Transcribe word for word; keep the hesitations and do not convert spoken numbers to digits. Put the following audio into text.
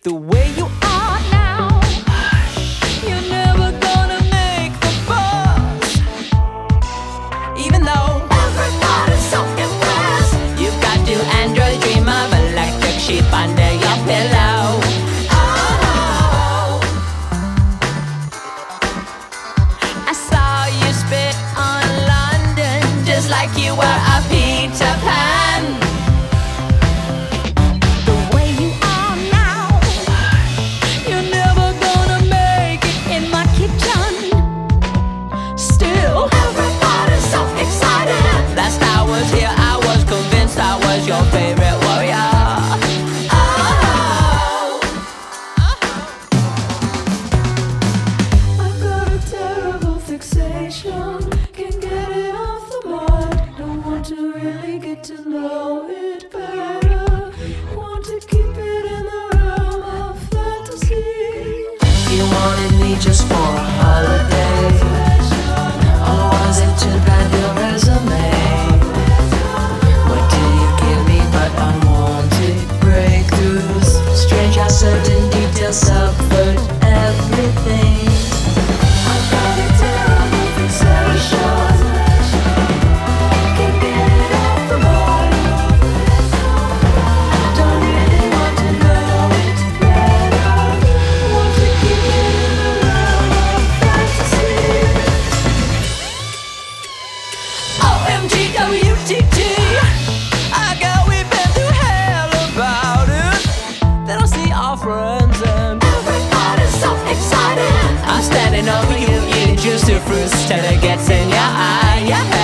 The way you are now, you're never gonna make the buzz. Even though everybody's so impressed, you've got to android dream of electric sheep under your pillow. Oh, I saw you spit on London just like you were a Peter Pan. The way you are now, you're never gonna make it in my kitchen. Still, everybody's so excited. Last I was here, I was convinced I was your favorite warrior. Oh, I've got a terrible fixation, can't get it off the mind. Don't want to really get to know it better. Want to keep it in the realm of fantasy. You wanted me just for a holiday, or was it to grab your resume? What do you give me but unwanted breakthroughs? Strange how certain details subvert everything. I've got a terrible fixation, can't get it off the mind. Don't really want to know it better. Want to keep it in the realm of fantasy. O M G W T T, I got we've been through hell about it. They don't see our friends and Everybody's so excited. I'm standing over you, eating juice to fruits till it gets in your eye. Yeah.